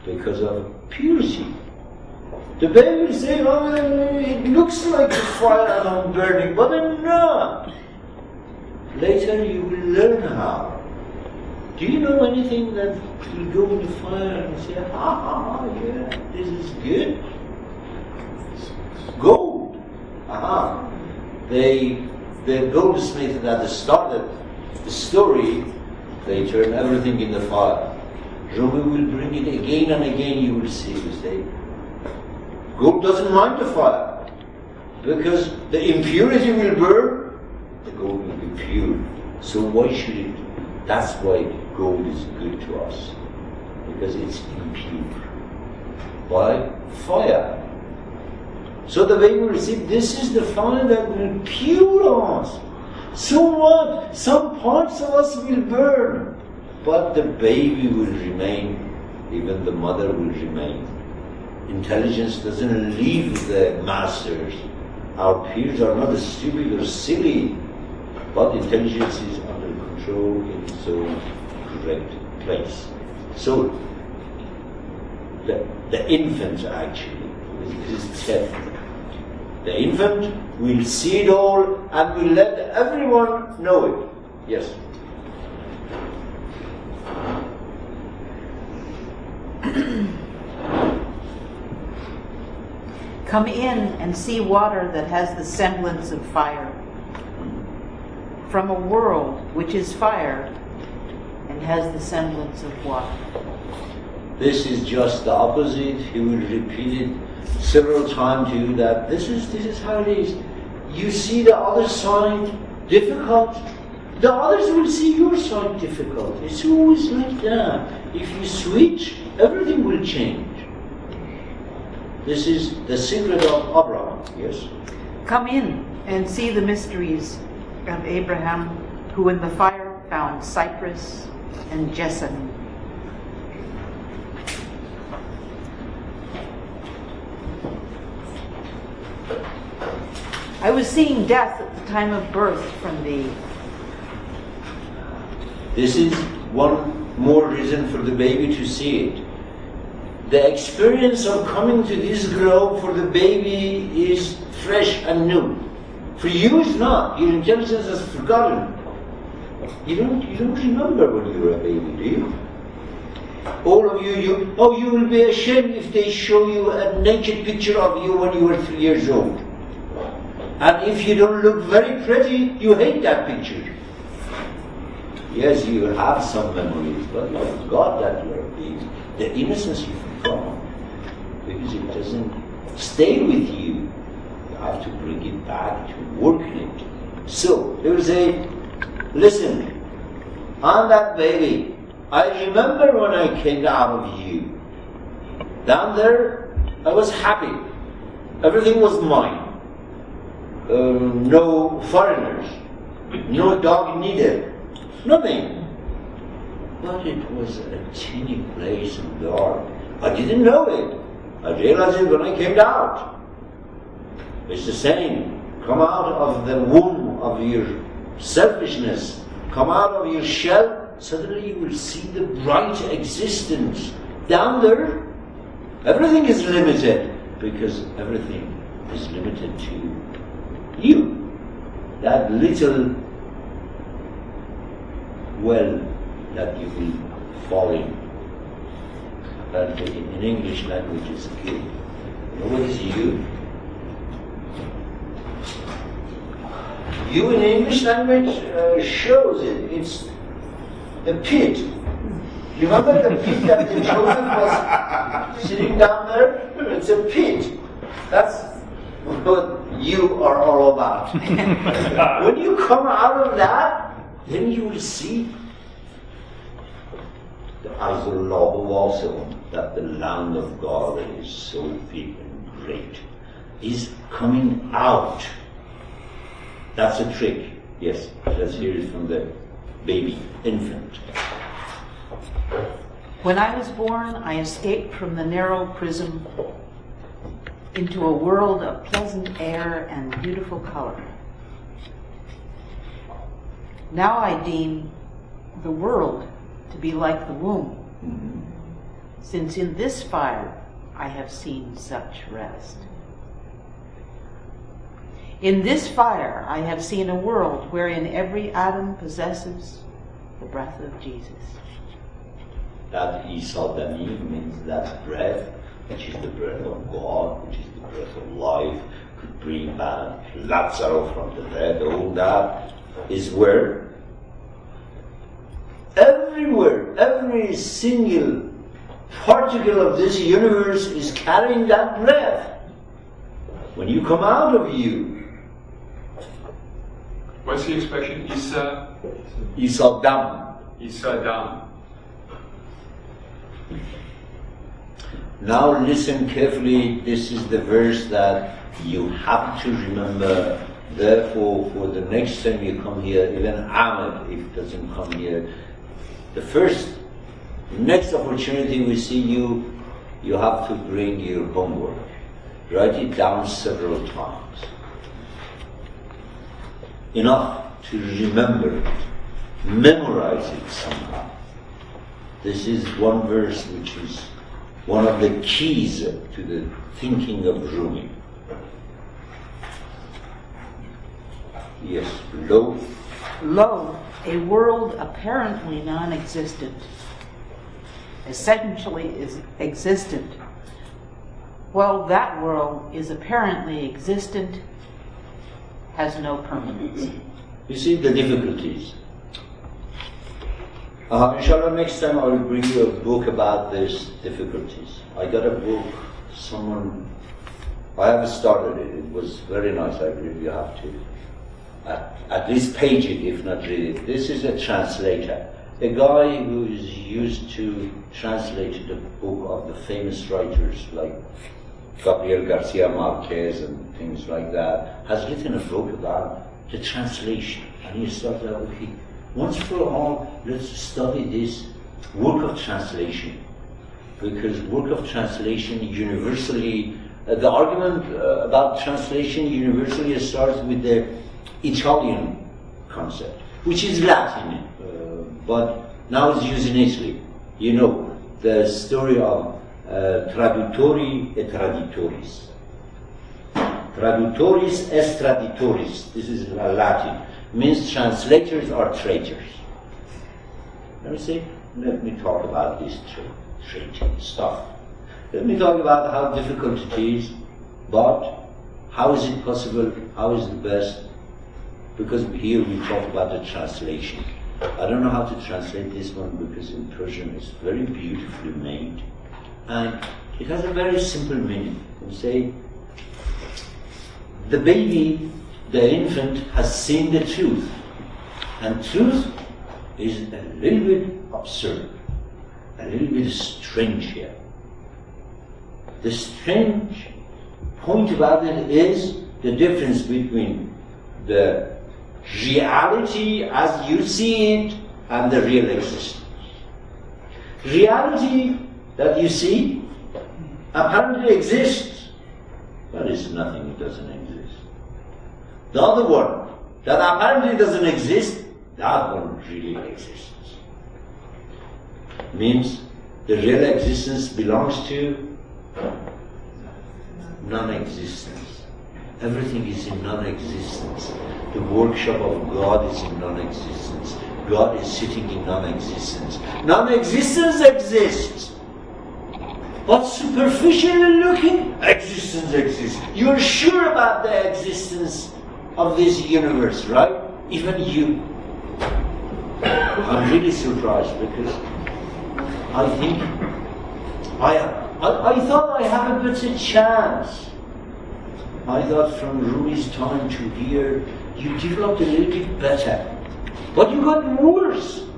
because of purity. The baby will say, oh, it looks like a fire and I'm burning, but I'm not. Later you will learn how. Do you know anything that will go in the fire and say, yeah, this is good? Gold. The goldsmith that started the story, they turn everything in the fire. Rumi will bring it again and again, you will see. You say, gold doesn't mind the fire, because the impurity will burn, the gold will be pure. So why should it? That's why gold is good to us, because it's impure by fire. So the way we receive, this is the fire that will pure us. So what? Some parts of us will burn, but the baby will remain, even the mother will remain. Intelligence doesn't leave the masters. Our peers are not stupid or silly, but intelligence is under control in its own correct place. So, the infant actually, this is theft. The infant will see it all and will let everyone know it. Yes? Come in and see water that has the semblance of fire. From a world which is fire and has the semblance of water. This is just the opposite. He will repeat it several times to you that this is how it is. You see the other side difficult, the others will see your side difficult. It's always like that. If you switch, everything will change. This is the secret of Abraham. Yes? Come in and see the mysteries of Abraham, who in the fire found cypress and jessamine. I was seeing death at the time of birth from thee. This is one more reason for the baby to see it. The experience of coming to this globe for the baby is fresh and new. For you it's not. Your intelligence has forgotten. You don't remember when you were a baby, do you? All of you will be ashamed if they show you a naked picture of you when you were 3 years old. And if you don't look very pretty, you hate that picture. Yes, you have some memories, but you forgot that you are a baby. The innocence you forgot, because it doesn't stay with you. You have to bring it back to work in it. So, they will say, listen, I'm that baby. I remember when I came out of you. Down there, I was happy. Everything was mine. No foreigners. No dog needed. Nothing. But it was a teeny place and dark. I didn't know it. I realized it when I came out. It's the same. Come out of the womb of your selfishness. Come out of your shell. Suddenly you will see the bright existence. Down there, everything is limited, because everything is limited to you. That little well that you will fall in. That in English language is good. You know what is you? You in English language shows it. It's a pit. Remember the pit that the Joseph was sitting down there? It's a pit. That's what you are all about. When you come out of that, then you will see the eyes of Allah also, that the land of God is so big and great is coming out. That's a trick. Yes, let's hear it from the baby, infant. When I was born, I escaped from the narrow prison into a world of pleasant air and beautiful color. Now I deem the world to be like the womb. since in this fire I have seen such rest. In this fire I have seen a world wherein every atom possesses the breath of Jesus. That Isadani means that breath, which is the breath of God, which is the breath of life, could bring back Lazarus from the dead. All that is where everywhere, every single particle of this universe is carrying that breath. When you come out of you, what's the expression? Isadam. Isadam. Now listen carefully. This is the verse that you have to remember. Therefore, for the next time you come here, even Ahmed, if it doesn't come here, the next opportunity we see you, you have to bring your homework. Write it down several times. Enough to remember it. Memorize it somehow. This is one verse which is one of the keys to the thinking of Rumi. Yes, lo. Lo, a world apparently non-existent, essentially is existent. Well, that world is apparently existent, has no permanence. You see the difficulties. Inshallah, next time I will bring you a book about these difficulties. I got a book, I haven't started it. It was very nice. I believe you have to at least page it, if not read it. This is a translator, a guy who is used to translate the book of the famous writers like Gabriel Garcia Marquez and things like that, has written a book about the translation. And he started out, okay, once for all, let's study this work of translation. Because work of translation universally, the argument about translation universally starts with the Italian concept, which is Latin, but now it's used in Italy. You know, the story of traduttori e traditoris. Traductoris est traditoris. This is Latin. Means translators are traitors. Let me talk about this traitor stuff. Let me talk about how difficult it is, but how is it possible, how is the best, because here we talk about the translation. I don't know how to translate this one because in Persian it's very beautifully made, and it has a very simple meaning. You say, the baby, the infant, has seen the truth, and truth is a little bit absurd, a little bit strange here. The strange point about it is the difference between the reality as you see it and the real existence. Reality that you see apparently exists, but it's nothing, it doesn't exist. The other one that apparently doesn't exist, that one really exists. Means the real existence belongs to non-existence. Everything is in non-existence. The workshop of God is in non-existence. God is sitting in non-existence. Non-existence exists. But superficially looking, existence exists. You're sure about the existence of this universe, right? Even you. I'm really surprised because I think I thought I had a better chance. I thought from Rumi's time to here, you developed a little bit better. But you got worse.